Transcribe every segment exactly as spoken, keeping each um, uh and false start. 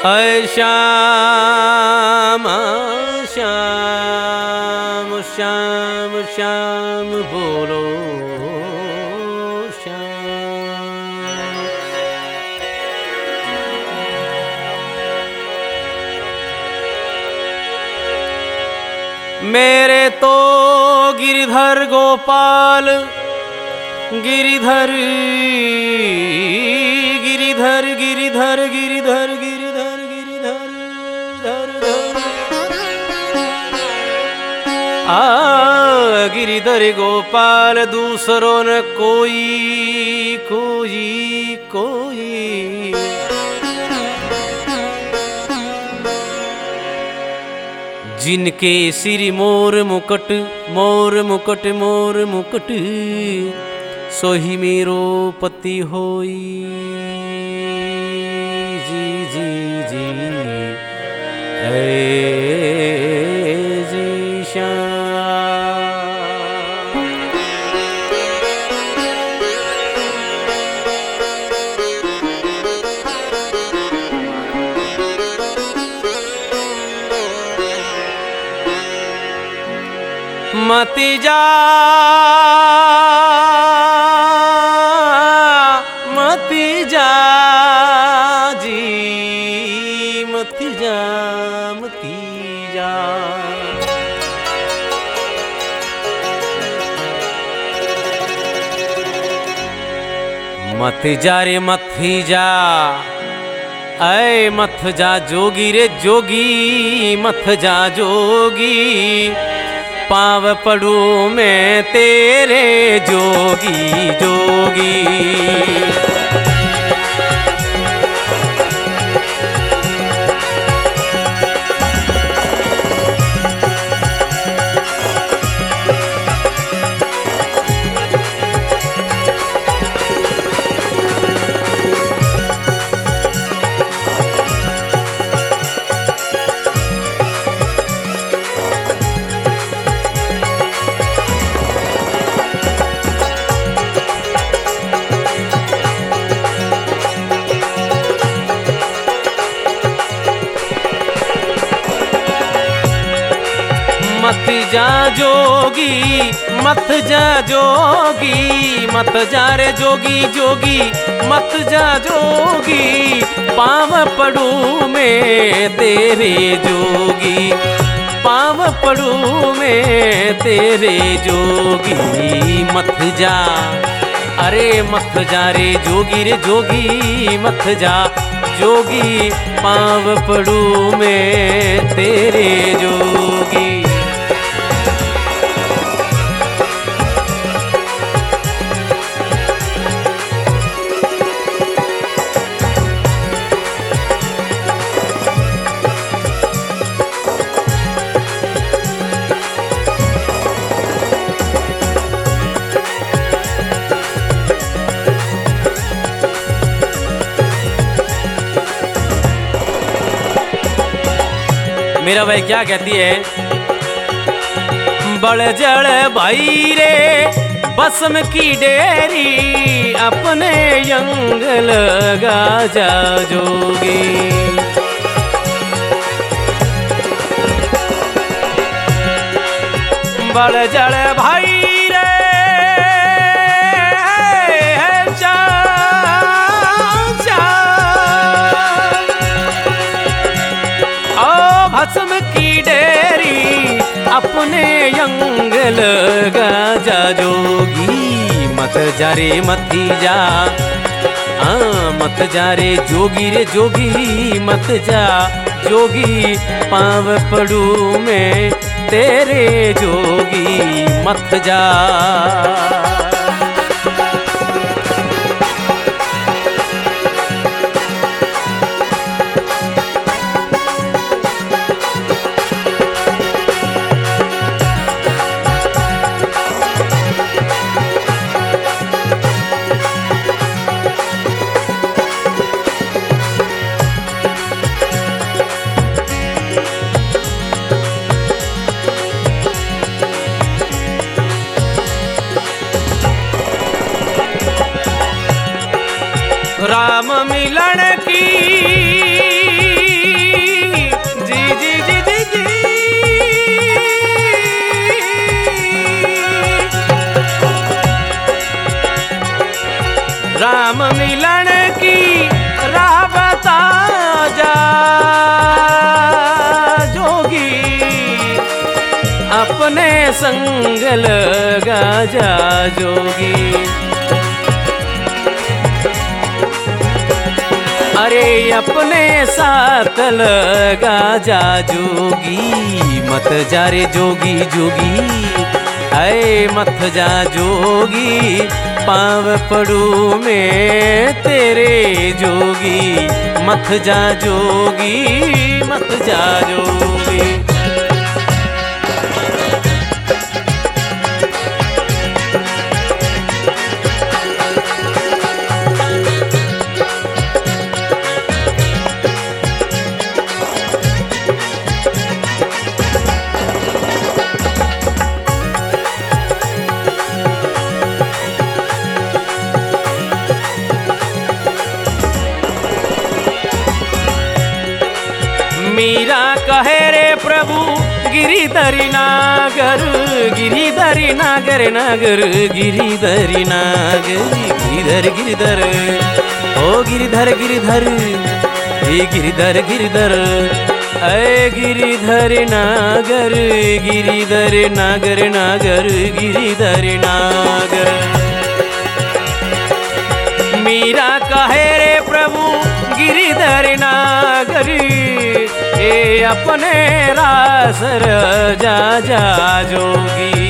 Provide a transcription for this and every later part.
अय श्याम श्याम श्याम श्याम बोलो श्याम। मेरे तो गिरिधर गोपाल गिरिधर गिरिधर गिरिधर गिरिधर गिरिधर गिरिधर धर धर आ गिरिधर गोपाल दूसरों न कोई कोई कोई। जिनके सिर मोर मुकुट मोर मुकुट मोर मुकुट सोही मेरो पति होई। जी जी जी ऐ जी श्याम। मति जा मति जा जी मति जा मति जा। मत जा रे मत जा ऐ मत जा जोगी रे जोगी मत जा जोगी पाव पड़ू मैं तेरे जोगी जोगी। मत जा जोगी मत जा जोगी मत जा रे जोगी जोगी मत जा जोगी पाव पड़ू में तेरे जोगी पाव पड़ू में तेरे जोगी। मत जा अरे मत जा रे जोगी रे जोगी मत जा जोगी पाव पड़ू में तेरे जोगी। मेरा भाई क्या कहती है? बड़ जड़ भाई रे बसम की डेरी अपने यंग लगा जा जोगी। बड़ जड़ भाई रे चा चा भस्म की डेरी अपने यंग लगा जा जोगी। मत जा रे मत जा आ मत जा रे जोगी रे जोगी मत जा जोगी पाव पड़ू में तेरे जोगी मत जा। संग लगा जा जोगी। अरे अपने साथ लगा जा जोगी, मत जा रे जोगी जोगी, ऐ मत जा जोगी, पाँव पड़ू में तेरे जोगी, मत जा जोगी, मत जा जोगी। मीरा कहे रे प्रभु गिरिधरी नागर, गिरिधरी नागर नागर, गिरिधरी नागर, गिरिधर गिरिधर, ओ गिरिधर गिरिधर, हे गिरिधर गिरिधर, ऐ गिरिधर नागर, गिरिधर नागर नागर, गिरिधर नागर। मीरा कहे रे प्रभु गिरिधर नागर, ए अपने रास जा जा जोगी।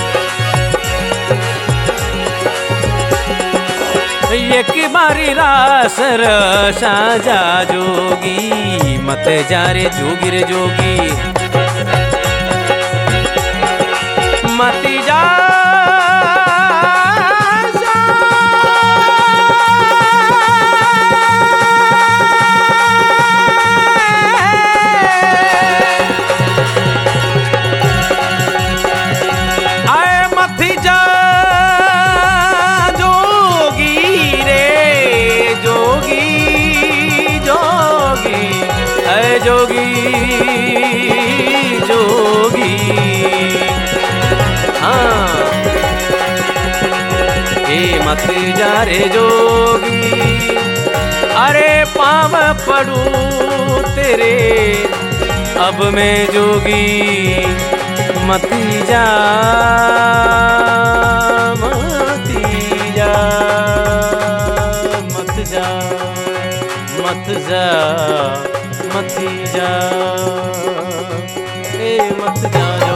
एक बारी रास रसा जा जोगी, मत जा रे जोगी रे जोगी, मत जा जोगी जोगी। हाँ ए मत जा रे जोगी, अरे पाँव पड़ू तेरे अब मैं जोगी, मत जा मत जा मत जा मत जा मत जा, ए मत जा।